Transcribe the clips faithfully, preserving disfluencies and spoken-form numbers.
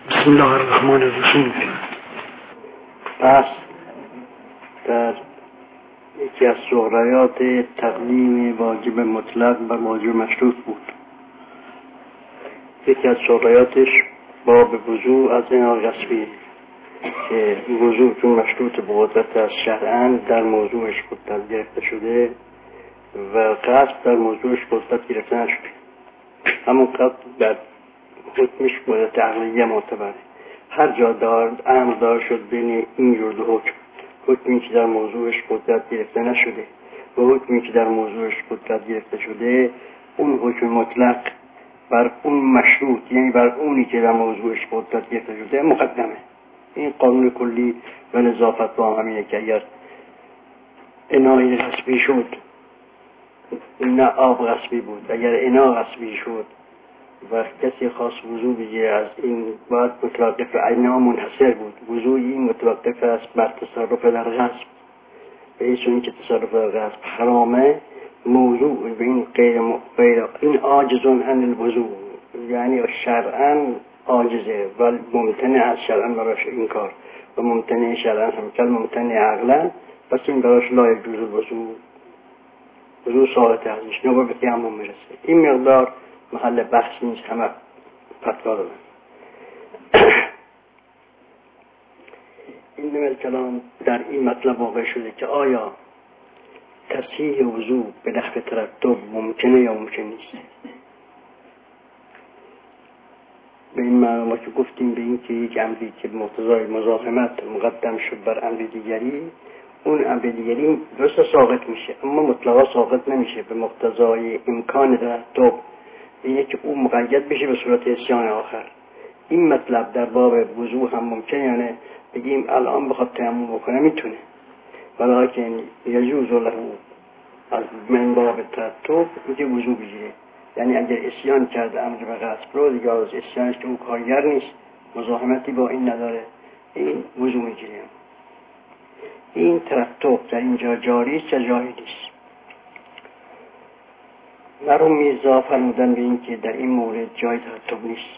بسم الله الرحمن الرحیم. پس در یکی از شغرایات تقدیم واجب مطلق و واجب مشروط بود. یکی از شغرایاتش باب وضوء از اناء غصبی که وضوء چون مشروط به قدرت از شرعاً در موضوعش قدرت گرفته شده و غصب در موضوعش قدرت گرفته نشده. همون قدر در حکمش قدرت عقلیه معتبره. هر جا دار امر دار شد بین این جور دو حکم، حکمی که در موضوعش قدرت گرفته نشده و حکمی که در موضوعش قدرت گرفته شده، اون حکم مطلق بر اون مشروط، یعنی بر اونی که در موضوعش قدرت گرفته شده مقدمه. این قانون کلی و نظافت با همینه که اگر انای غصبی شد، نه آب غصبی بود، اگر انا غصبی شد و کسی خاص وضوع بگیره از این باید متوقف انا منحصر بود. وضوع این متوقف است بر تصرف در غصب، به این سونی که تصرف در غصب حرامه. موضوع به این غیر م... غیر این عاجزون عن الوضوع، یعنی شرعاً عاجزه و ممتنع از شرعاً براش این کار و ممتنع شرعاً هم کل ممتنع عقلاً، پس این براش لا یجوز الوضوع، وضوع ساقط ازش نوبه به تیمم میرسه. این مقدار محل بحث نیست، همه فتوا دادن. این نوع کلام در این مطلب واقع شده که آیا تصحیح وضوع به نحو ترتب ممکنه یا ممکن نیست. به این معنی ما که گفتیم به این که یک امری که مقتضای مزاحمت مقدم شد بر امر دیگری، اون امر دیگری درست ساقط میشه اما مطلقا ساقط نمیشه به مقتضای امکان ترتب، اینه که اون مقید بشه به صورت عصیان آخر. این مطلب در باب وضوع هم ممکنه، یعنی بگیم الان بخواد تیمم بکنه میتونه، ولیکن یجوز له از من باب ترتب میگه وضوع بگیره. یعنی اگر عصیان کرده امر به غصب رو، دیگه از عصیانش که اون کارگر نیست، مزاحمتی با این نداره، این وضوع میگیره. این ترتب در اینجا جاری است یا جاری نیست؟ مرحوم میرزا فرمودن به این که در این مورد جای ترتب نیست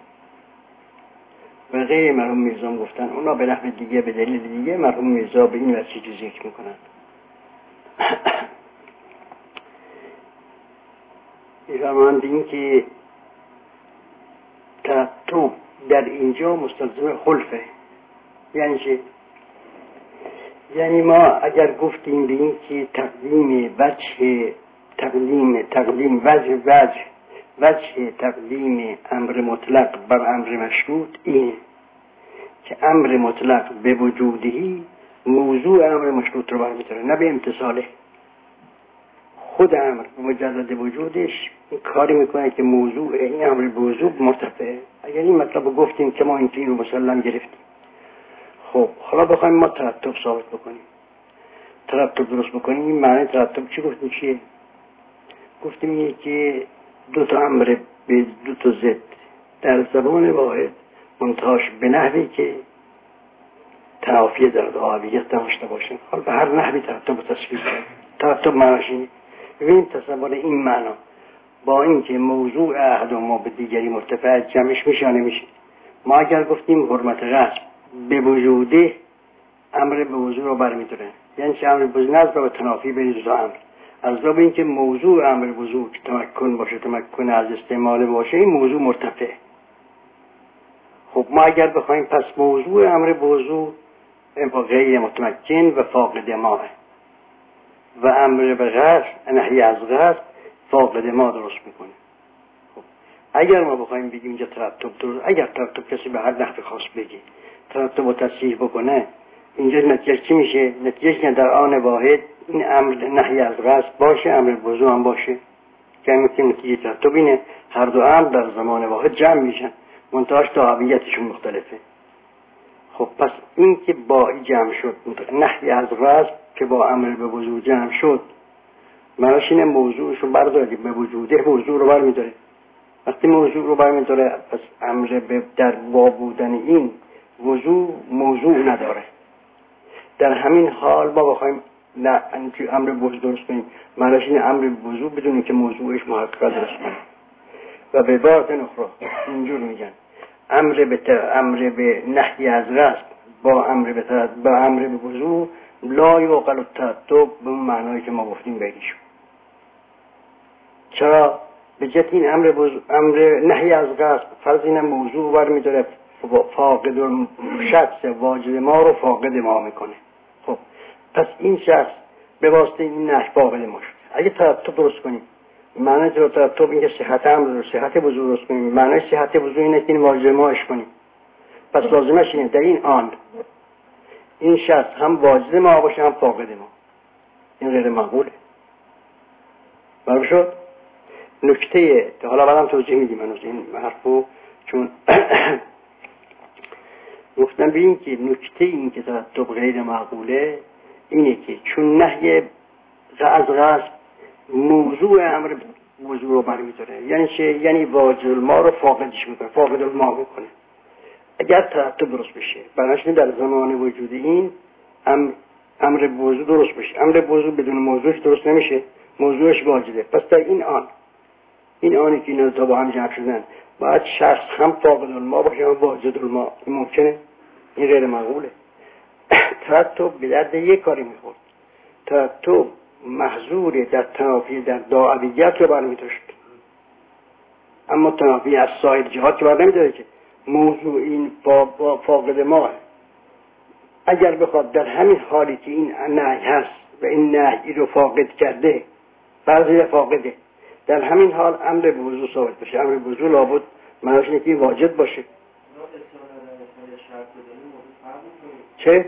و غیر مرحوم میرزا گفتن اونا به نحو دیگه به دلیل دیگه. مرحوم میرزا به این وجه چیزی ذکر میکنن. فرمودن به این که ترتب در اینجا مستلزم خلفه. یعنی چه؟ یعنی ما اگر گفتیم به این که تقدیم وجه تقدیم تقدیم وجه وجه وجه تقدیم امر مطلق بر امر مشروط اینه که امر مطلق به وجودی موضوع امر مشروط رو برمی‌داره، نه به امتصاله. خود امر به مجرد وجودش این کاری میکنه که موضوع این امر به وجود مرتفعه. اگر این مطلب رو گفتیم که ما این رو مسلم گرفتیم، خب حالا بخوایم ما ترتب ثابت بکنیم، ترتب درست بکنیم. این معنی ترتب چی گفتیم چیه؟ گفتیم اینه که دو تا امر به دو تا ضد در زبان واحد منتهاش به نحوی که تنافی در دعاویت داشته باشه. حالا به هر نحوی ترتب و تصویر کنیم. ترتب معناش اینه. ببین تصور این معنا با اینکه موضوع احد ما به دیگری مرتفع جمعش میشه یا نمیشه. ما اگر گفتیم حرمت غصب به وجوده امر به وضوع رو برمی‌داره، یعنی چه امر به نظر به تنافی بین دو تا امر. از باب اینکه موضوع امر وضوع که تمکن باشه، تمکن از استعمال باشه، این موضوع مرتفع. خب ما اگر بخوایم پس موضوع امر وضوع غیر متمکن و فاقد ماه و امر به غصب نهی از غصب فاقد ما درست میکنه. خب اگر ما بخوایم بگیم اینجا ترتب درست، اگر ترتب کسی به هر نحو خاص بگی ترتب و تصحیح بکنه، اینجا نتیجه چی میشه؟ نتیجه که در آن واحد این امر نهی از غصب باشه، امر وضوع هم باشه، که این نتیجه ترتب اینه هر دو امر در زمان واحد جمع میشن، منتهاش تابعیتشون مختلفه. خب پس این که با جمع شد نهی از غصب که با امر به وضوع جمع شد، معناش اینه موضوعش رو برداره، به وجوده موضوع رو برمی‌داره. وقتی موضوع رو برمی‌داره پس امر به در وا بودن این وضوع موضوع نداره. در همین حال ما بخوایم نه امر به وضوع درست کنیم، معناش اینه امر به وضوع بدونیم که موضوعش محقق درست کنیم. و به عبارت اخرى اینجور میگن امر به امر به نهی از غصب با امر به با امر به وضو لا یعقل الترتب به معنایی که ما گفتیم بگیشون. چرا؟ به جهت این امر وضو امر نهی از غصب فرض اینم موضوع برمی داره فاقد شخص واجد ما رو فاقد ما میکنه. خب پس این شخص به واسطه این نهی فاقد ما شد. اگه ترتب درست کنیم معنی ترتب این که صحت امر صحت وضو درست کنیم، معنی صحت وضو اینه که این واجد ماش کنیم. پس لازمش اینه در این آن این شخص هم واجد ما باشه هم فاقد ما. این غیر معقوله. برای شد نکته حالا بعدم توضیح میدیم هنوز این حرفو، چون گفتم ببین که نکته این که ترتب غیر معقوله اینه که چون نهی از غصب موضوع امر وضو رو برمی‌داره، یعنی چه؟ یعنی واجد الماء رو فاقدش میکنه، فاقد الماء میکنه. اگر ترتب درست بشه بناش در زمان وجود این امر امر وضو درست بشه. امر وضو بدون موضوعش درست نمیشه، موضوعش واجده. پس در این آن این آنی که اینا تا با هم جمع شدن باید شخص هم فاقد الماء باشه هم واجد الماء. این ممکنه؟ این غیر معقوله. ترتب به درد یک کاری میخورد. ترتب محظور در تنافی در داعیت رو برمی‌داشت، اما تنافی از سایر جهات که بر نمی‌داره که موضوع این فا فاقد ما. اگر بخواد در همین حالی که این نهی هست و این نهی رو فاقد کرده فرض فاقده، در همین حال امر به وضو ثابت بشه. امر به وضو لابد معناش اینه که واجب باشه. چه؟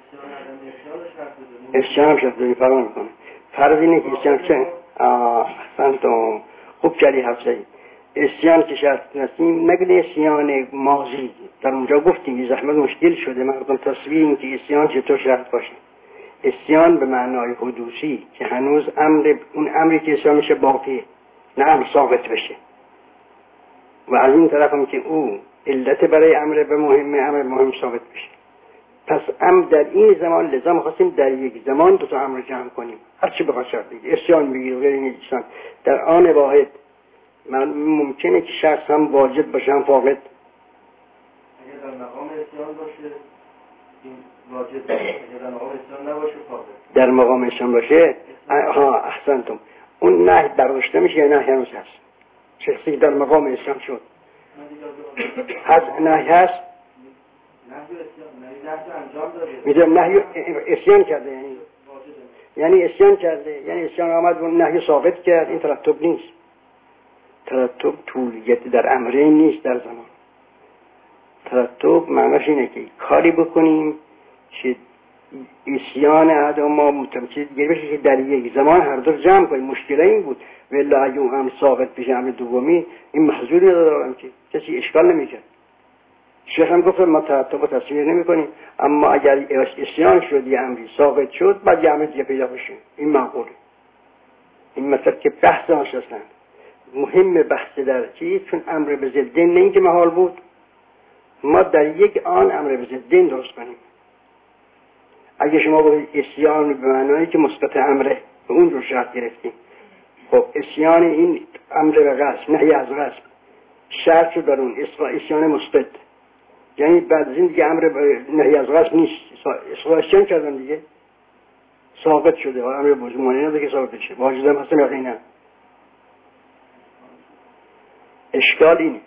اسیان هم شرط داری فرمان میکنه. فرض اینه که اسیان چه؟ احسن تو خوب کردی حفظه. اسیان که شرط نستیم نگه اسیان ماضی در اونجا گفتیم زحمت مشکل شده مردم تصویر این که اسیان چطور شرط باشه. اسیان به معنای حدوثی که هنوز امر اون امری که اسیان میشه باقیه، نه امر ثابت بشه. و از این طرف هم که او علت برای امر به مهمه امر مهم ثابت بشه. پس ام در این زمان لازم خواستیم در یک زمان دو تا امر جمع کنیم. هر چی بخواد شرط بگیر، اسیان بگیر غیر این اسیان در آن واحد ممکنه که شخص هم واجد باشه هم فاقد. اگر در مقام اسیان باشه این واجد باشه، اگر در مقام اسیان نباشه فاقد. در مقام اسیان باشه ها احسنتم. اون نهی برداشته میشه یا نه هنوز هست؟ شخصی در مقام اسیان شد هست نهی هست میدونم نهی اسیان کرده، یعنی یعنی اسیان کرده، یعنی اسیان آمد و نهی ثابت کرد. این ترتب نیست. ترتب طولیت در امرین نیست در زمان. ترتب معناش اینه که کاری بکنیم که اسیان احد ما متمکید گیر بشه که در یک زمان هر دو جمع کنیم. مشکل این بود ولی اگه هم ثابت بشه امر دومی این محظوری ندارم که کسی اشکال نمیکرد. شیخ هم گفت ما ترتب تصویر نمی کنیم، اما اگر اسیان شد یه امری ثابت شد بعد یه امر دیگه پیدا بشه. این معقوله. این مثلا که بحث نشستن مهم بحث در چیز چون امر به ضدین نه اینکه محال بود ما در یک آن امر به ضدین درست کنیم. اگه شما بگید اسیان به معنایی که مثبت امره به اون رو شرط گرفتیم، خب اسیان این امر به غصب نهی از غصب شرط رو در اون اسیان مثبت، یعنی بعد از این دیگه امر نهی از غصب نیست، اسیان کردن دیگه ثابت شده. امر به وضو مانع نداره که ثابت بشه. واجد هم هستم یقینا. اشکال اینه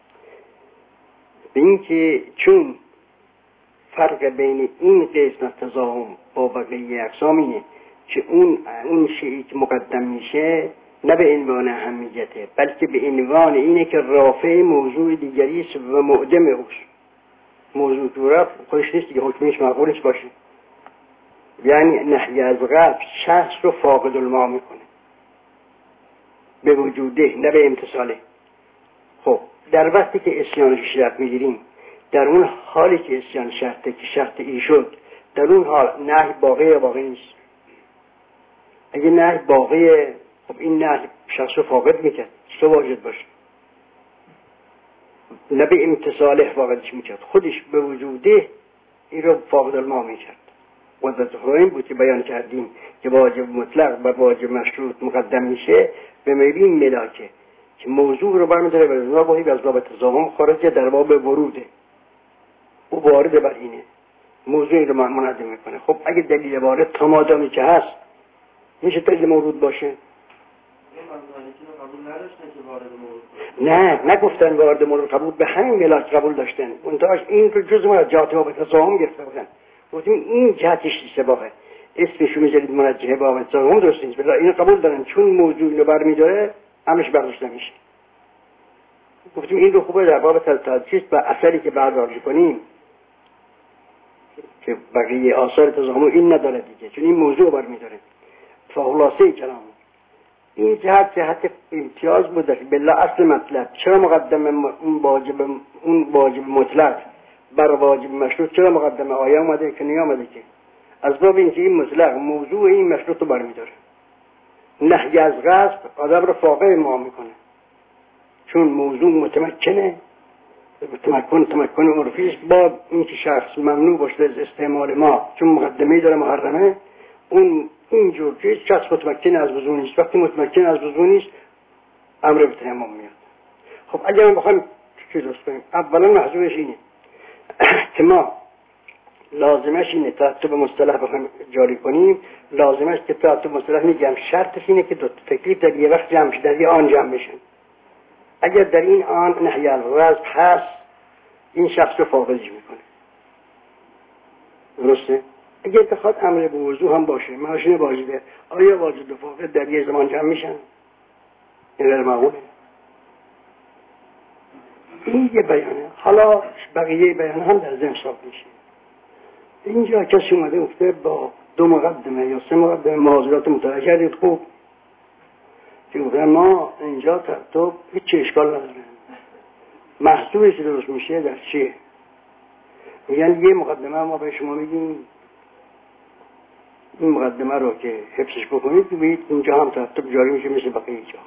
به این که چون فرق بین این قسم تضاهم با بقیه اقسام اینه که اون اون شیئی که مقدم میشه نه به عنوان اهمیته بلکه به عنوان اینه که رافع موضوع دیگری است و معدم اوست. موضوع که رفت خودش نیست دیگه، حکمش معقولش باشه. یعنی نهی از غصب شخص رو فاقد الماء میکنه به وجوده نه به امتصاله. خب در وقتی که اسیانش شرط میگیریم در اون حالی که اسیان شرطه که شرط ای شد در اون حال نهی باقی یا باقی نیست. اگه نهی باقی خب این نهی شخص رو فاقد میکرد چطور واجد باشه؟ نه به امتصاله فاقدش میکرد، خودش به وجوده این رو فاقد الماء میکرد. و در این بود که بیان کردیم که واجب مطلق و واجب مشروط مقدم میشه به میبین ملاکه که موضوع رو برمی‌داره به بابی از باب تضامن خارج در باب وروده، او وارد بر اینه، موضوعی رو منظم میکنه. خب اگه دلیل وارد تمادامی که هست میشه دلیل مورود باشه؟ نه نگفتن وارد مورد قبول، به همین ملاک قبول داشتن. منتهاش این رو جز ما از جهات باب تضامن گرفته بودن، گفتیم این جهتش اشتباهه، اسمشو میذارید مرجحه باب تضامن درست نیست، بلا اینو قبول دارن چون موضوع رو برمی‌داره همش برداشت نمیشه. گفتیم این رو خوبه در باب تضامن و اثری که برداشت کنیم که بقیه آثار تضامن این نداره دیگه، چون این موضوع برمی‌داره. خلاصه کلام این جهت جهت امتیاز بوده بلا اصل مطلب. چرا مقدم اون واجب اون واجب مطلق بر واجب مشروط چرا مقدمه آیه اومده که نیامده؟ که از باب اینکه این مطلق موضوع این مشروط رو برمی‌داره. نهی از غصب آدم رو فاقه ما میکنه، چون موضوع متمکنه، تمکن تمکن عرفی است. با اینکه شخص ممنوع باشه از استعمال ما چون مقدمه‌ای داره محرمه، اون اینجور که شخص متمکن از وضو نیست. وقتی متمکن از وضو نیست امر به تیمم میاد. خب اگر ما بخوایم چی درست کنیم، اولا محضورش اینه که ما لازمش اینه ترتیب مصطلح بخوایم جاری کنیم، لازمش که ترتیب مصطلح میگم شرطش اینه که دو تکلیف در یه وقت جمع شد، در یه آن جمع بشن. اگر در این آن نهی الغضب هست این شخص رو فاقدش میکنه، درسته؟ اگر بخواد امر به وضو هم باشه، ماشین واجبه، آیا واجب و فاقد در یه زمان جمع میشن؟ این غیر معقوله. این یه بیانه. حالا بقیه بیان هم در ذهن ثابت میشه. اینجا کسی اومده گفته با دو مقدمه یا سه مقدمه معاذرات متوجه کردید، خوب که گفتن ما اینجا ترتیب هیچ اشکال نداره. محصولی که درست میشه در چیه؟ میگن یه مقدمه ما به شما میگیم این مقدمه رو که حفظش بکنید ببینید اینجا هم ترتیب جاری میشه مثل بقیه جا.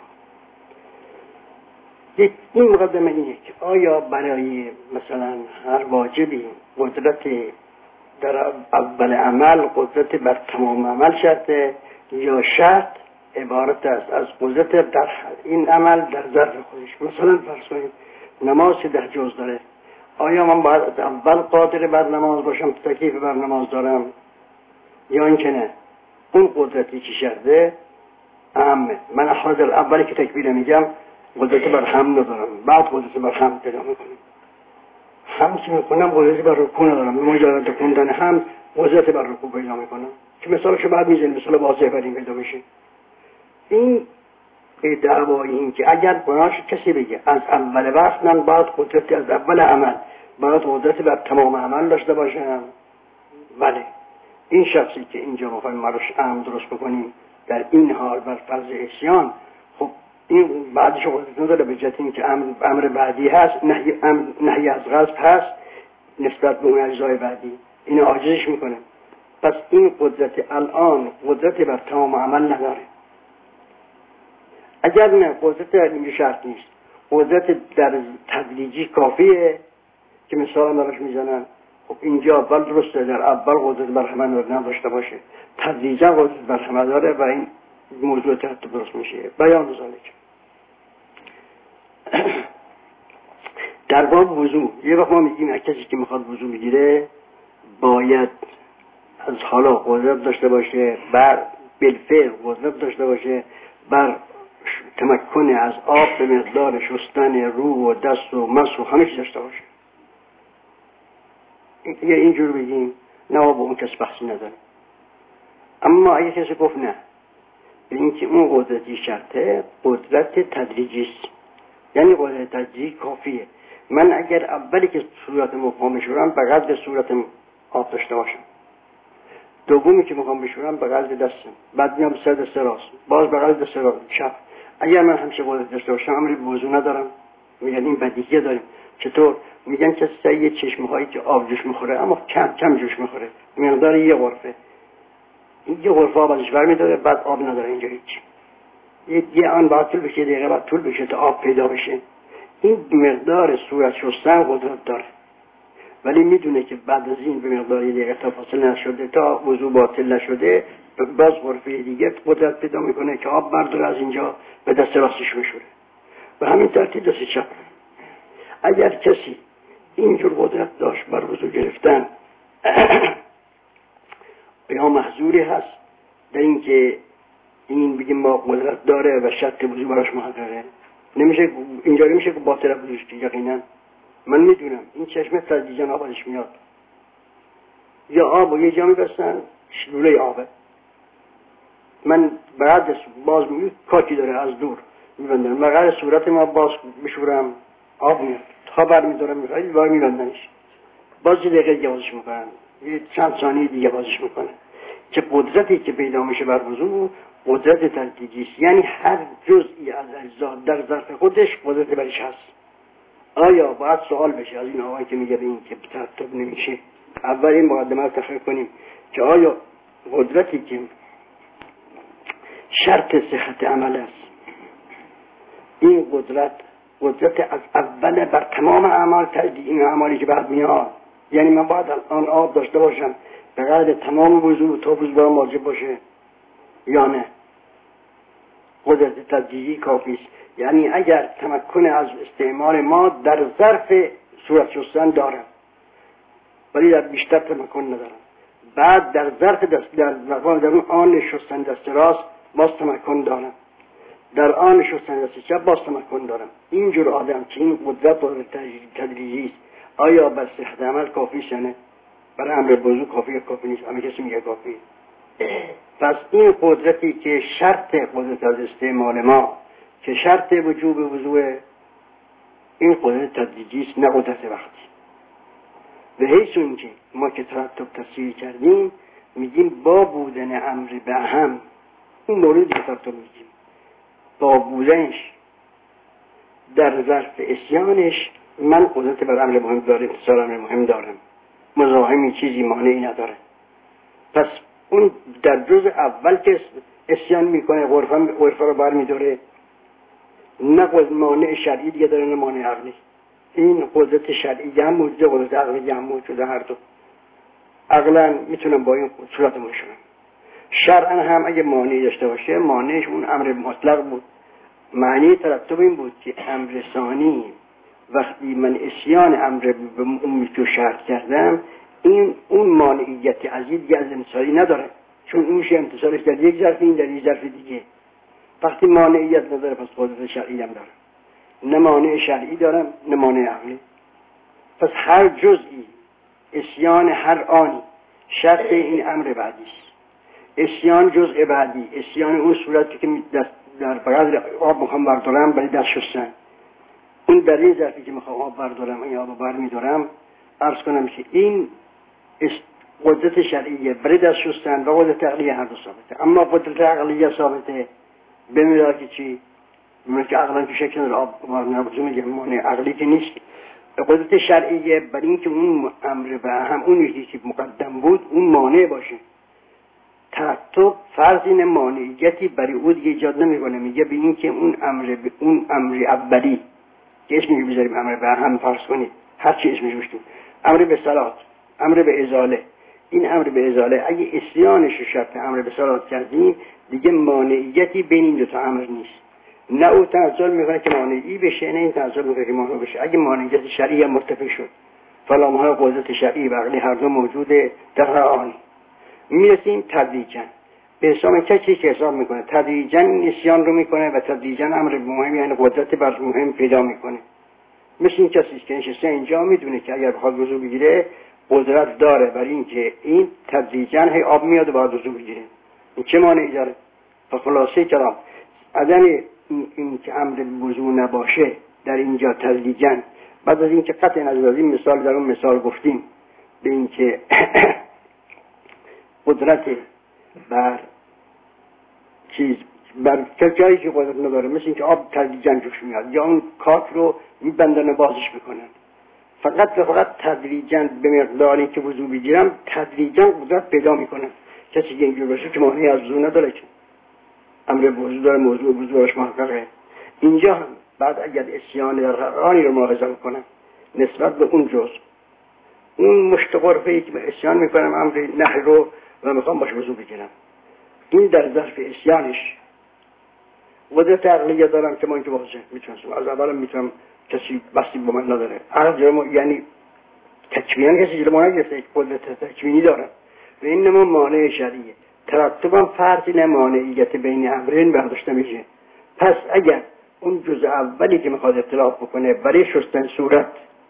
این مقدمه اینه که آیا برای مثلا هر واجبی قدرت در اول عمل قدرت بر تمام عمل شرطه یا شرط عبارت است از قدرت در این عمل در ظرف خودش؟ مثلا فرض کنید نماز که ده جز داره، آیا من باید اول قادر بر نماز باشم تکلیف بر نماز دارم یا اینکه نه اون قدرتی که شرطه اهمه؟ من حاضر اولی که تکبیر میگم قدرت بر هم ندارم، بعد قدرت بر هم پیدا میکنم. هم که میکنم قدرت بر رکوع ندارم، مجرد خوندن هم قدرت بر رکوع پیدا میکنم که مثالشو بعد میزنیم، مثال واضح بر این پیدا بشه. این دعوایی این که اگر بناش کسی بگه از اول وقت من باید قدرتی از اول عمل باید قدرت بر تمام عمل داشته باشم، بله این شخصی که اینجا میخوایم مروش امر درست بکنیم در این حال بر فرض عصیان، خب این بعدش قدرت نداره به جهت این که امر, امر بعدی هست، نهی, نهی از غصب هست نسبت به اون اجزای بعدی، این عاجزش میکنه. پس این قدرت الان قدرت بر تمام عمل نداره. اگر نه قدرت در اینجا شرط نیست، قدرت در تدریجی کافیه که مثال هم دارش میزنن. خب اینجا اول درسته در اول قدرت بر همه نداشته باشه، تدریجا قدرت بر همه داره و این موضوع ترتیب درست میشه. بیان ذالک در باب وضو یه وقت ما میگیم کسی که میخواد وضو بگیره باید از حالا قدرت داشته باشه، بر بالفعل قدرت داشته باشه، بر تمکن از آب به مقدار شستن رو و دست و مس و همه چیز داشته باشه. اگه اینجور بگیم نه با اون کس بحثی نداره. اما اگه کسی گفت نه به اینکه اون قدرتی شرطه قدرت تدریجی است، یعنی قدرت تدریجی کافیه. من اگر اولی که صورت مقام بشورم به قدر صورت آب داشته باشم، دومی که مقام بشورم به قدر دستم، بعد میام سر دست راست، باز به قدر دست راست چپ. اگر من همیشه قدرت داشته باشم امری به وضو ندارم. میگن این بدیهیه داریم. چطور؟ میگن که سعی چشمه هایی که آب جوش میخوره اما کم کم جوش میخوره، مقدار یه غرفه، این یه غرفه آب ازش برمیداره بعد آب نداره اینجا هیچ. یه یه آن بعد طول بشه، دقیقه بعد طول بشه تا آب پیدا بشه. این مقدار صورت شستن قدرت داره، ولی میدونه که بعد از این به مقدار یه دقیقه تا فاصله نشده تا وضو باطل نشده باز غرفه دیگه قدرت پیدا میکنه که آب برداره از اینجا به دست راستش بشوره. به همین ترتیب دست چپ. اگر کسی اینجور قدرت داشت بر وضو گرفتن یا محظوری هست در این که این بگیم ما قدرت داره و شرط وضو براش محققه، نمیشه اینجوری میشه که باطل وضوش که یقینا من میدونم این چشمه تدریجا آبش میاد، یا آب و یه جا میبستن شلوله آبه، من بعد باز میگه کاکی داره از دور میبندن، مقر صورت ما باز بشورم آب میاد تا بر میدارم میخواهی بار میبندنش، باز یه دقیقه دیگه بازش میکنن، یه چند ثانیه دیگه بازش میکنن. چه قدرتی که پیدا میشه بر وضو قدرت تدریجی است، یعنی هر جزئی از اجزا در ظرف خودش قدرت برش هست. آیا باید سوال بشه از این آقایی که میگه این که ترتب نمیشه، اول این مقدمه رو تحقیق کنیم که آیا قدرتی که شرط صحت عمل است این قدرت قدرت از اول بر تمام اعمال تجدید این اعمالی که بعد میاد، یعنی من باید آن آب داشته باشم به قدر تمام وضو تا وضو برام واجب باشه یا نه؟ قدرت تجدیدی کافی است. یعنی اگر تمکن از استعمال ما در ظرف صورت شستن دارم ولی در بیشتر تمکن ندارم، بعد در ظرف دست در مقام در اون آن شستن دست راست باز تمکن دارم، در آن شستن دست چپ باز تمکن دارم. اینجور آدم که این قدرت قدرت تدریجی است آیا بر صحت عمل کافی است یا نه؟ برای امر وضو کافی یا کافی نیست؟ همه کسی میگه کافی. پس این قدرتی که شرط قدرت از استعمال ما که شرط وجوب وضوء، این قدرت تدریجی است نه قدرت وقتی. به حیث اونکه ما که ترتب تفسیر کردیم میگیم با بودن امر به اهم، اون موردی که ترتب میگیم با بودنش در ظرف اسیانش من قدرت بر امر مهم دارم، انتصار امر مهم دارم، مزاحمی چیزی مانعی نداره. پس اون در جز اول که اسیان میکنه غرفه رو بر میداره، نه مانع شرعی دیگه داره نه مانع عقلی. این قدرت شرعی هم موجوده، قدرت عقلی هم موجوده، هر دو عقلا میتونم با این صورت مشونم. شرعا هم اگه مانعی داشته باشه مانعش اون امر مطلق بود. معنی ترتب این بود که امر ثانی وقتی من اسیان امر به اون که شرط کردم این اون مانعیت عزیزی از امتصالی نداره، چون اون میشه امتصالش در یک ظرف این در یک ظرف دیگه. وقتی مانعیت نداره پس قدرت شرعی هم داره، نه مانع شرعی دارم نه مانع عقلی. پس هر جزئی اسیان هر آنی شرط این امر بعدی است. اسیان جزء بعدی، اسیان اون صورتی که در بقدر آب میخوام بردارم برای دست شستن، اون در این ظرفی که میخوام آب بردارم این آب بر میدارم، عرض کنم که این قدرت شرعیه برای دست شستن و قدرت عقلیه هر دو ثابته. اما قدرت عقلیه ثابته به میرا که چی؟ میرا که عقلا که شکل آب نبوزو میگه مانع عقلی که نیست. قدرت شرعیه برای اینکه اون امر به هم اون یکی که مقدم بود اون مانع باشه. ترتب فرض این مانعیتی برای او دیگه ایجاد نمیکنه، میگه به این که اون امر به اون امر اولی که اسمش بذاریم امر به هم فرض کنید، هر چی اسمش بشتون، امر به صلات، امر به ازاله، این امر به ازاله اگه اسیانش رو شرط امر به صلات کردیم دیگه مانعیتی بین این دو تا امر نیست. نه او تنزل میکنه که مانعی بشه نه این تنزل میکنه که مانع بشه. اگه مانعیت شرعی هم مرتفع شد فلامهای قدرت شرعی و عقلی هر دو موجوده در هر آن. میرسیم تدریجاً به حساب کسی که حساب میکنه تدریجاً این اسیان رو میکنه و تدریجاً امر مهم یعنی قدرت بر مهم پیدا میکنه. مثل این کسی که نشسته اینجا میدونه که اگر بخواد وضو بگیره قدرت داره برای اینکه این تدریجاً هی آب میاد و باید وضو بگیره. این چه مانعی داره؟ خلاصه کلام عدم این که امر وضو نباشه در اینجا تدریجاً، بعد از اینکه قطع نظر از این مثال در اون مثال گفتیم به اینکه قدرت بر چیز بر جایی که قدرت نداره، مثل اینکه آب تدریجاً جوش میاد یا اون کاک رو میبندن و بازش میکنن، فقط و فقط تدریجاً به مقداری که وضو بگیرم تدریجاً قدرت پیدا میکنن. کسی که اینجور باشه که مانعی از وضو نداره که امر وضو داره، موضوع وضوش محققه. اینجا هم بعد اگر اسیان رانی رو ملاحظه میکنم نسبت به اون جز اون مشتقرفهی که به اسیان میکنم امر نهر رو و میخوام باش وضو بگیرم، این در ظرف اسیانش قدرت عقلیه دارم که من که واضح میتونستم از اولم میتونم کسی بستی با من نداره عقل یعنی تکوینی کسی جلو ما نگرفته قدرت تکوینی دارم و این نمون مانع شرعیه ترتبم فرضی نه مانعیت بین امرین برداشته میشه. پس اگر اون جزء اولی که میخواد اختلاف بکنه برای شستن صورت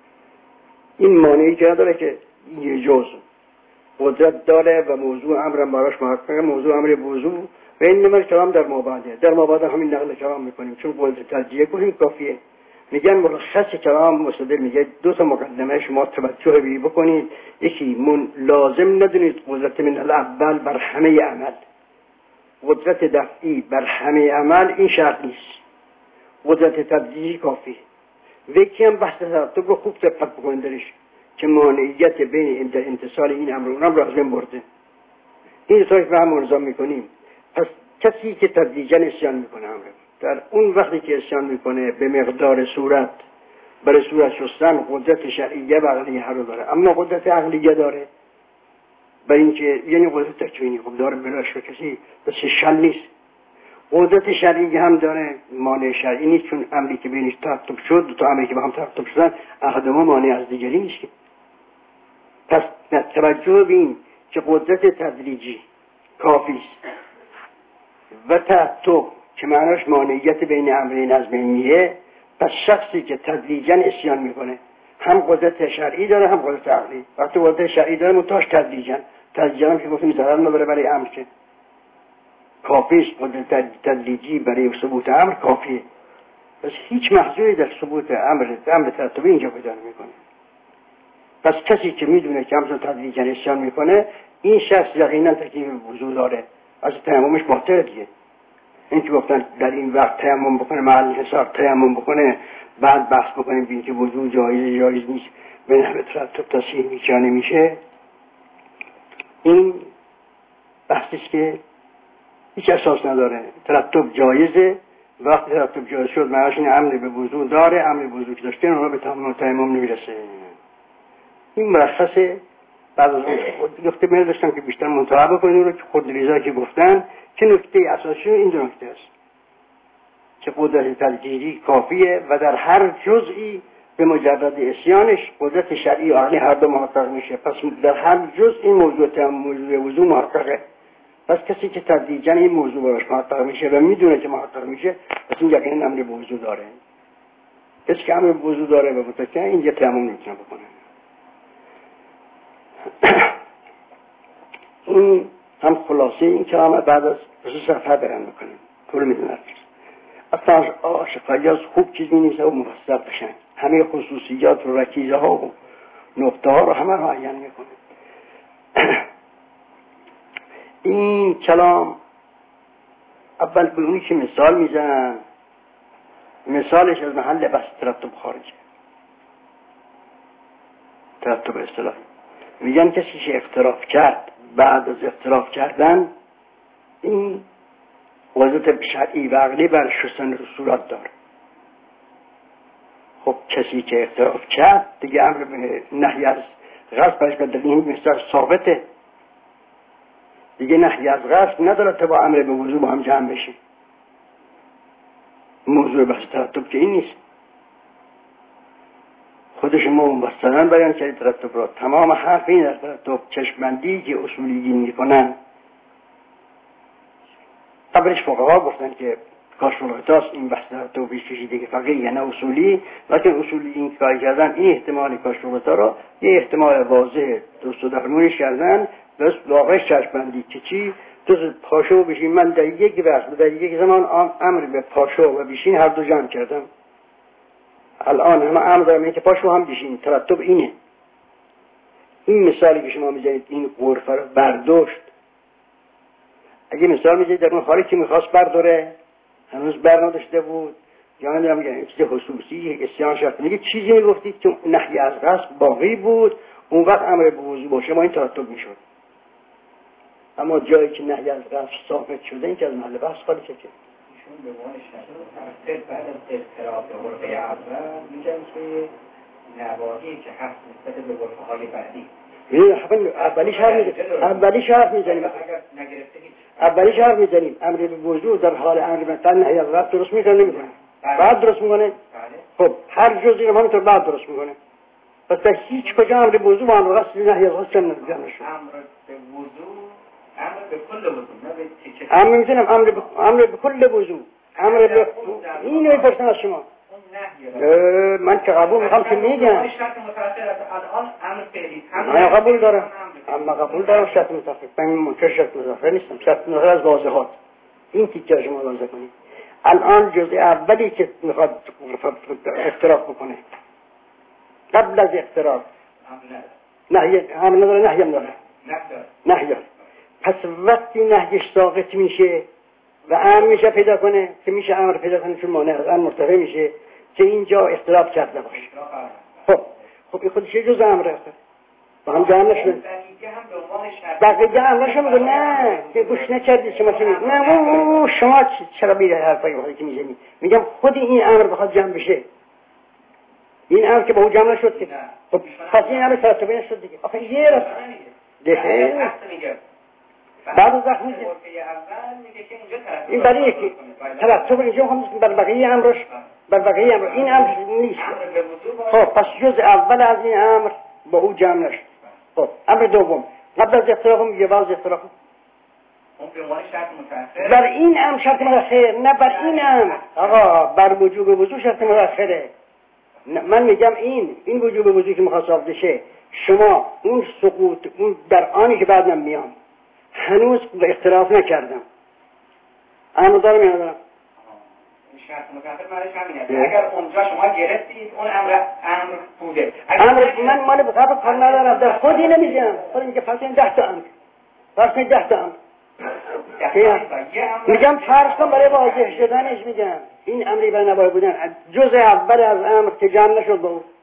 این مانعی که داره که یه جزء قدرت داره و موضوع امرم براش محققه موضوع امر موضوع و این نمون کلام در مابعده در مابعده همین نقل کلام میکنیم چون قدرت تجزیه کنیم کافیه. میگن ملخص کلام مصدر میگه دو تا مقدمه شما توجه بی بکنید. یکی من لازم ندونید قدرت من الاول بر همه عمل قدرت دفعی بر همه عمل این شرط نیست قدرت تجزیه کافی. وکی هم بحث ترتب رو خوب دقت بکنید درش که مانعیت بین انتصال این امر و اونم رو از بین برده. این طور که هم نظام میکنیم. پس کسی که تدریجا اسیان میکنه امر در اون وقتی که اسیان میکنه به مقدار صورت برای صورت شستن قدرت شرعیه و عقلیه هر رو داره اما قدرت عقلیه داره برای اینکه یعنی قدرت تکوینی خب داره بلاش و کسی بس شل نیست. قدرت شرعی هم داره مانع شرعی نیست چون امری که بینش ترتب شد دو تا امری که با هم ترتب شدن احدهما مانع از دیگری نیست. پس توجه بین که قدرت تدریجی کافی است و ترتب که معناش مانعیت بین امرین از بین میره. پس شخصی که تدریجا اسیان میکنه هم قدرت شرعی داره هم قدرت عقلی. وقتی قدرت شرعی داره منتاش تدریجا تدریجا هم که گفتیم ضرر نداره برای امر که کافی است. قدرت تدریجی برای ثبوت امر کافیه. پس هیچ محضوری در ثبوت امر امر ترتبی اینجا پیدا نمیکنه. پس کسی که میدونه که همچون تدریجا اسیان میکنه این شخص یقینا تکلیف وضو داره از تیممش باطله دیگه. این که گفتن در این وقت تیمم بکنه محل حساب تیمم بکنه بعد بحث بکنیم بین که وضو جایز جایز نیست به نحو ترتب تصحیح میشه نمیشه. این بحثیست که هیچ اساس نداره. ترتب جایزه وقتی ترتب جایز شد معناش این امر به وضو داره امر به وضو که داشته اونها به تمام تیمم نمیرسه. این مرخصه. بعد از اون گفته من داشتم که بیشتر منتها بکنیم رو که خود ریزا که گفتن که نکته اساسی این دو نکته است که قدرت تدریجی کافیه و در هر جزئی به مجرد اسیانش قدرت شرعی و عقلی هر دو محقق میشه. پس در هر جزء این موضوع موضوع وضو محققه. پس کسی که تدریجا این موضوع براش محقق میشه و میدونه که محقق میشه پس این یقینا امر به وضو داره. کسی که امر به وضو داره و متکن اینجا تیمم نمیتونه بکنه. این هم خلاصه این کلام بعد از خصوص صفحه بیان میکنیم طول میدونه اصلا آشقایی از خوب چیزی نیست و مفصل بشن همه خصوصیات و رکیزه ها و نقطه ها رو همه رو عیان میکنه. این کلام اول به اونی که مثال میزنن مثالش از محل بس ترتب خارجه ترتب اصطلاحی میگن کسی که اختراف کرد بعد از اختراف کردن این قدرت شرعی و عقلی بر شستن صورت داره. خب کسی که اختراف کرد دیگه امر به نهی از غصب برش بدل این مثال ثابته دیگه نهی از غصب نداره تا با امر به وضو با هم جمع بشی. موضوع بحث ترتب که این نیست. خودش ما مبصرن بیان کردی ترتب را تمام حرف این در ترتب چشمندی که اصولیین میکنن. قبلش فقها گفتن که کاشف‌الغطاس این بحث ترتب پیش کشیده که فقیه یعنی اصولی لیکن اصولی این کاری کردن این احتمال کاشف‌الغطا را یه احتمال واضح درست و درمونش کردن بس واقعش چشمندی که چی تو پاشو بشین من در یک وقت در یک زمان امر به پاشو و بشین هر دو جمع کردم. الان همه امر دارم این که پاشو هم بشین ترتب اینه. این مثالی که شما میزنید این غرفه رو برداشت اگه مثال میزنید در اون حالی که میخواست برداره هنوز بر نداشته بود یا نمیدونم میگن این چیز خصوصی یک اسیان شرط میگه چیزی میگفتید که نهی از غصب باقی بود اون وقت امر به وضو باشه ما این ترتب میشد. اما جایی که نهی از غصب ثابت شده این که از محل بحث خالی شده. ایشون به عنوان شخص بعد از اختلاف غرفه اول میگن که نواحی که هست نسبت به غرفه های بعدی اولیش حرف میزنیم اولیش حرف میزنیم اولیش حرف میزنیم امر به وجود در حال امر به تن نهی از رفت درست میکنه نمیکنه؟ بعد درست میکنه. خب هر جزئی رو همینطور بعد درست میکنه. پس در هیچ کجا امر به وضو معنی قصد نهی از رفت نمیکنه. امر به وضو امر به کل وضو نه به تیکه. امر میزنم امر به امر به کل وضو. امر به اینو میپرسن از شما. من که قبول میخوام که میگم. شرط متأخر الان امر فعلی. من قبول دارم. اما قبول دارم شرط متأخر. من منکر شرط متأخر نیستم. شرط متأخر از واضحات. این تیکه شما واضح کنید. الان جزء اولی که میخواد اختراق بکنه قبل از اختراق نهی هم نداره نهی هم داره نهی داره. پس وقتی نهیش ساقط میشه و امر میشه پیدا کنه که میشه امر پیدا کنه چون مانع از امر مرتفع میشه که اینجا اختلاف کرده باشه. خب خب این خودش یه جز امر هست با هم جمع نشده بقیه امر نشده میگه نه که گوش نکردی شما چی میگه نه او شما چرا میره حرفایی بخواهی که میزنی میگم خود این امر بخواد جمع بشه این امر که با اون جمع نشد که خب پس این امر ترتبه نشد دیگه آخه یه رفت دیگه بعد از وقت میگه این برای یکی ترتب اینجا هم بر بقیه امرش بر بقیه امر این امر نیست. خب پس جز اول از این امر با او جمع نشد. خب امر دوم قبل از اختراق میگه باز اختراق بر این امر شرط متأخر نه بر این امر آقا بر وجوب وضو شرط متأخره. من میگم این این وجوب وضو که میخواد ثابت شه شما اون سقوط اون در آنی که بعد من میام هنوز به اختلاف نکردم امر دارم یا ندارم شرط متأخر معنیش همینه. اگر اونجا شما گرفتید اون امر امر بوده امر من مال بقابل کار ندارم در خودی نمیگم خود میگه پس این ده تا امر پس این ده تا امر میگم فرض کن برای واضح شدنش میگم این امری برای نباید بودن جز اول از امر که جمع نشد با اون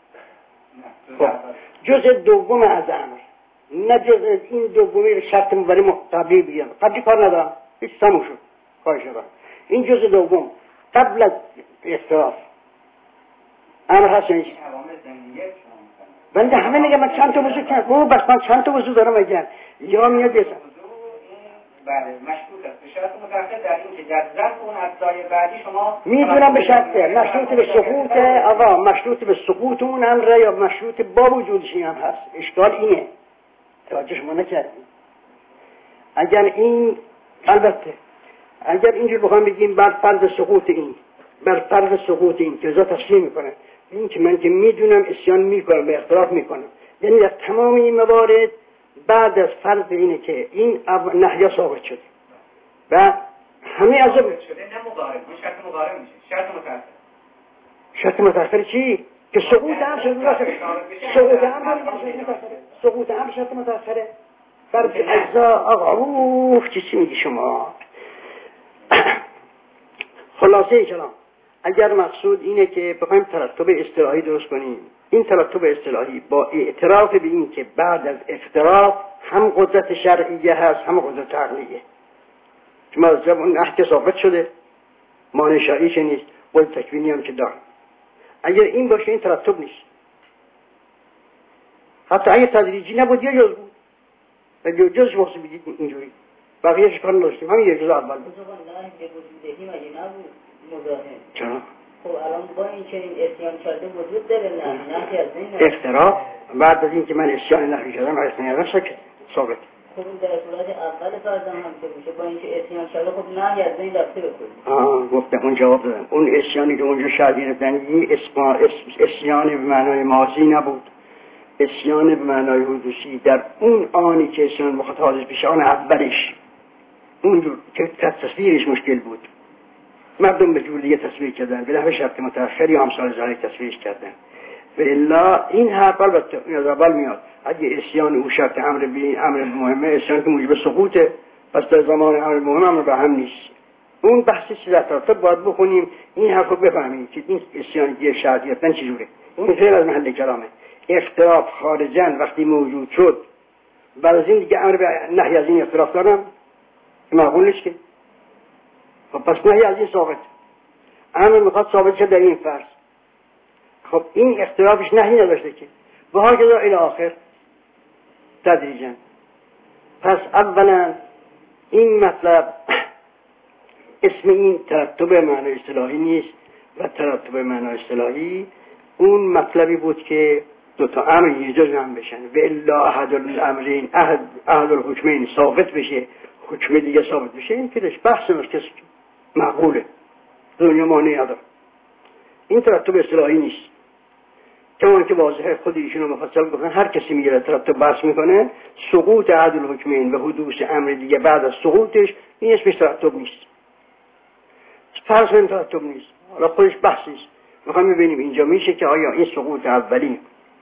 جز دوم از امر نه جز این دومی شرط برای قبلی بگم قبلی کار ندارم هیچ سمو شد خواهش دارم این جز دوم قبل از اختلاف امر هست نیست بنده همه میگم من چند تا وضو کنم او بس من چند تا وضو دارم میگم یا میاد بیسم بله مشروط است به شرط متأخر در این که در ظرف اون اجزای بعدی شما میدونم به شرطه مشروط به سقوط آقا مشروط به سقوط اون امر یا مشروط با وجودش هم هست. اشکال اینه توجه شما نکردید اگر این البته اگر اینجور بخوام بگیم بر فرض سقوط این بر فرض سقوط این که ذات تصحیح میکنه این که من که میدونم اسیان میکنم به اختلاف میکنم یعنی در تمام این موارد بعد از فرض اینه که این نهی ثابت شده و همه از شده نه مقارن شرط مقارن میشه شرط متأخر شرط متأخر چی که سقوط هم شده متأخر سقوط هم سقوط هم شرط متأخره در اجزا آقا اوه چی چی میگی شما خلاصه کلام اگر مقصود اینه که بخوایم ترتب اصطلاحی درست کنیم این ترتب اصطلاحی با اعتراف به این که بعد از اختراف هم قدرت شرعیه هست هم قدرت عقلیه چون از اون احکام ثابت شده مانع شرعی چه نیست قدرت تکوینی هم که داره اگر این باشه این ترتب نیست حتی اگه تدریجی نبود یا جز بود اگه جزش واسه بگید اینجوری بقیهش کار نداشتیم همین یک جز اول بود چرا؟ خب الان با این چنین اسیان کرده وجود داره نه نه از این افترا بعد از اینکه من اسیان نخی کردم اسیان نخی ساکت ثابت خب این در صورت اول فرضم هم که میشه با اینکه اسیان کرده خب نه از این رفته بکنید آه گفتم اون جواب دادم اون اسیانی که اونجا شاید گرفتن اسیان به معنای ماضی نبود اسیان به معنای حدوثی در اون آنی که اسیان بخواد حاضر پیش آن اولش اونجور که تصویرش مشکل بود مردم به جور دیگه تصویر کردن به نحو شرط متأخری همسال ذالک تصویرش کردن و الا این حرف البته از اول میاد اگه اسیان او شرط امر بی امر مهمه اسیان که موجب سقوطه پس در زمان امر مهم امر به هم نیست اون بحثی که در ترتیب باید بخونیم این حرف رو بفهمیم که این اسیانی شرط گرفتن چجوره این خیلی از محل کلامه اختلاف خارجاً وقتی موجود شد بعد از این دیگه امر به نهی از این اختلاف دارم معقول نیست که خب پس نهی از این ثابت امر میخواد ثابت شد در این فرض خب این اختلافش نهی نداشته که و هاکذا الی آخر تدریجا پس اولا این مطلب اسم این ترتب معنای اصطلاحی نیست و ترتب معنای اصطلاحی اون مطلبی بود که دو تا امر یه جا جمع بشن و الا احد الامرین احد احد الحکمین ثابت بشه، حکم دیگه ثابت بشه، این کلش بحث نست معقوله، دنیا مانعی نداره. این ترتب اصطلاحی نیست. کمان که واضحه خود ایشون رو مفصل گفتن هر کسی میگه ترتب بحث میکنه سقوط احد الحکمین و حدوث امر دیگه بعد از سقوطش این اسمش ترتب نیست، فرض این ترتب نیست، حالا خودش بحثی است. میخوام ببینیم اینجا میشه که آیا این سقوط اولی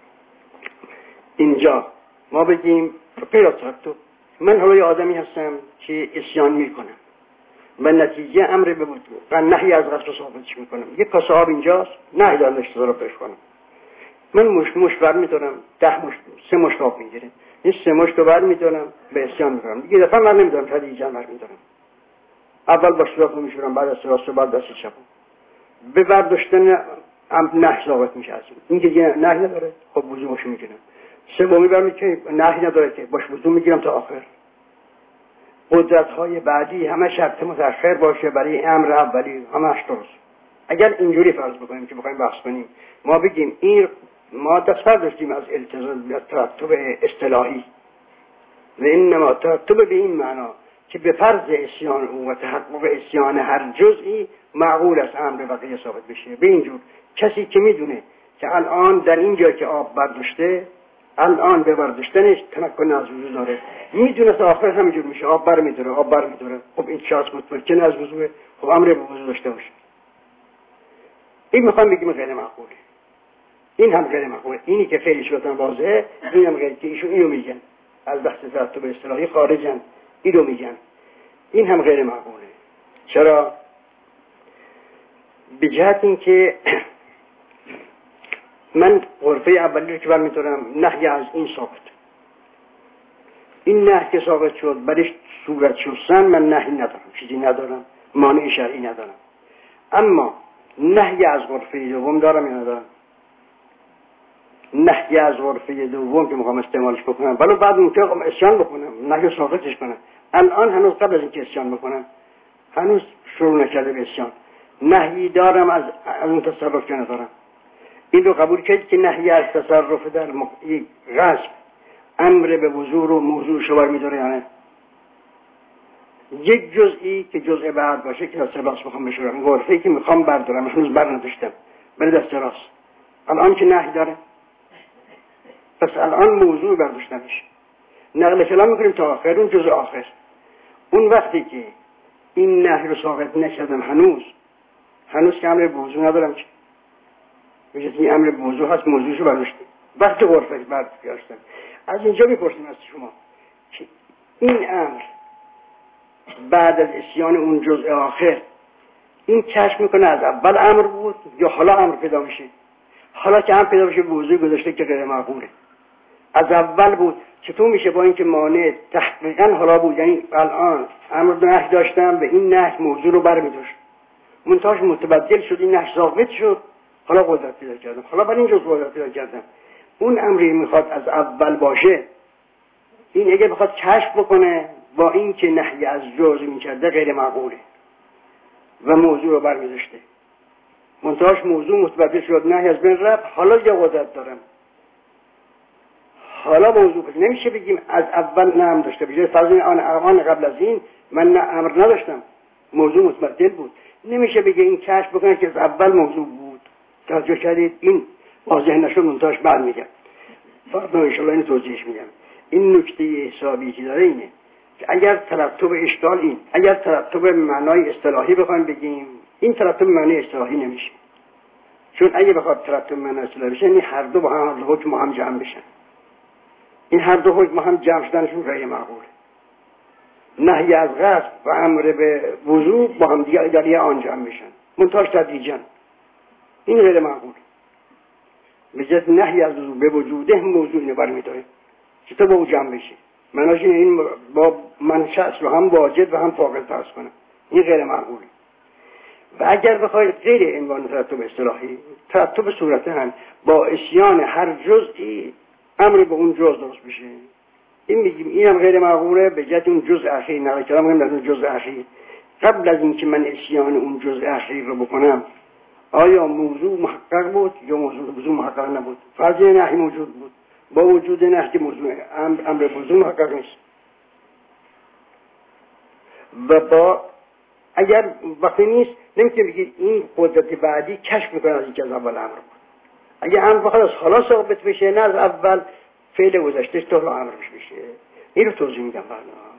اینجا ما بگیم پیرا ترتب، من حالا یه آدمی هستم که اسیان میکنم و نتیجه امر به بود و نهی از غصب ثابتش میکنم، یه کاسه آب اینجاست نهی دارم اشتضار رو پیش کنم، من مش مش بر میدارم ده مش سه مش آب میگیرم، این سه مش رو بر میدارم به اسیان میکنم، دیگه دفعه من نمیدارم تا دیگه بر میدارم، اول با سراغ میشورم بعد از سراغ بعد دست چپم به برداشتن نهی ثابت میشه. این که دیگه نهی نداره خب وضو مش میگیرم، سومی برمی که نهی نداره که باش وضو میگیرم تا آخر. قدرت های بعدی همه شرط متأخر باشه برای امر اولی همش درست. اگر اینجوری فرض بکنیم که بخوایم بحث کنیم ما بگیم این ما دست برداشتیم از التزام یا ترتب اصطلاحی و انما ترتب به این معنا که به فرض اسیان او و تحقق اسیان هر جزئی معقول است امر بقیه ثابت بشه. به اینجور کسی که میدونه که الان در این جای که آب برداشته الان به برداشتنش تمکن از وضو داره، میدونه تا آخر همینجور میشه، آب بر میداره آب بر میداره، خب این شخص متمکن از وضوء، خب امر به وضو داشته باشه. این میخوام بگیم غیر معقوله، این هم غیر معقوله. اینی که خیلی شدن واضحه، این هم غیر که ایشون اینو میگن از بحث ترتب اصطلاحی خارجن، اینو میگن، این هم غیر معقوله. چرا؟ به جهت این که من غرفه اولی رو که برمی‌دارم نهی از این ثابت، این نهی که ثابت شد برش صورت شستن من نهی ندارم، چیزی ندارم، مانع شرعی ندارم. اما نهی از غرفه دوم دارم یا ندارم؟ نهی از غرفه دوم که میخوام استعمالش بکنم ولی بعد اون که اسیان بکنم نهی ثابتش کنم، الان هنوز قبل از اینکه اسیان بکنم هنوز شروع نکرده به اسیان، نهی دارم از اون تصرف که ندارم. این رو قبول کرد که نهی از تصرف در غصب امر به وضو رو موضوع شوار میداره، یعنی یک جزئی که جزء بعد باشه که دست راست بخوام بشورم، غرفه‌ای که میخوام بردارم هنوز بر نداشتم بره دست راست، الان که نهی داره پس الان موضوع برداشته میشه، نقل کلام میکنیم تا آخر اون جزء آخر. اون وقتی که این نهی رو ثابت نکردم هنوز هنوز که امر به وضو ندارم که میشه این امر به وضو هست، موضوعشو برداشتم وقتی غرفه برداشتم. از اینجا میپرسیم از شما که این امر بعد از اسیان اون جزء آخر این کشف میکنه از اول امر بود یا حالا امر پیدا میشه؟ حالا که امر پیدا میشه وضو گذاشته که غیر معقوله، از اول بود چطور میشه با اینکه مانع تحقیقا حالا بود، یعنی الان امر نهی داشتم به این نهی موضوع رو برمی‌داشت منتهاش متبدل شد، این نهی ثابت شد، حالا قدرت پیدا کردم، حالا برای این جزء قدرت پیدا کردم. اون امری میخواد از اول باشه، این اگه بخواد کشف بکنه با این که نهی از جزء میکرده غیر معقوله و موضوع رو برمی‌داشته، منتهاش موضوع متبدل شد، نهی از بین رفت، حالا یه قدرت دارم، حالا موضوع بشه. نمیشه بگیم از اول نام داشته بشه، فرض آن آن قبل از این من نه امر نداشتم موضوع متبدل بود، نمیشه بگه این کشف بکنه که از اول موضوع بود. توجه کردید؟ این واضح نشد منتهاش بعد میگم، فردا ان شاءالله این توضیحش میدم. این نکته حسابی که داره اینه که اگر ترتب اشکال این اگر ترتب معنای اصطلاحی بخوایم بگیم، این ترتب معنای اصطلاحی نمیشه، چون اگه بخواد ترتب معنای اصطلاحی بشه این هر دو با هم حکم هم جمع بشن، این هر دو حکم هم جمع شدنشون غیر معقوله. نهی از غصب و امر به وضو با هم دیگه در یه آن جمع بشن منتهاش تدریجاً، این غیر معقول. بجد نهی از وضو به وجوده موضوع اینو برمی‌داره چطور با او جمع بشه، معناش این با منشأ رو هم واجد و هم فاقد فرض کنه، این غیر معقوله. و اگر بخواید غیر عنوان ترتب اصطلاحی، ترتب صورتاً با اسیان هر جزئی امر به اون جز درست بشه، این میگیم این هم غیر معقوله به جهت اون جزء اخیر نقل کلام هم در اون جزء اخیر. قبل از اینکه من اسیان اون جزء اخیر رو بکنم آیا موضوع محقق بود یا موضوع موضوع محقق نبود؟ فرض نهی موجود بود، با وجود نهی که موضوع امر امر موضوع محقق نیست. و با اگر وقتی نیست نمیتونه بگید این قدرت بعدی کشف میکنه از اینکه از اول امر بود. اگه امر بخواد از حالا ثابت بشه نه از اول فعل گذشته تا امر بشه. این رو توضیح میدم برنامه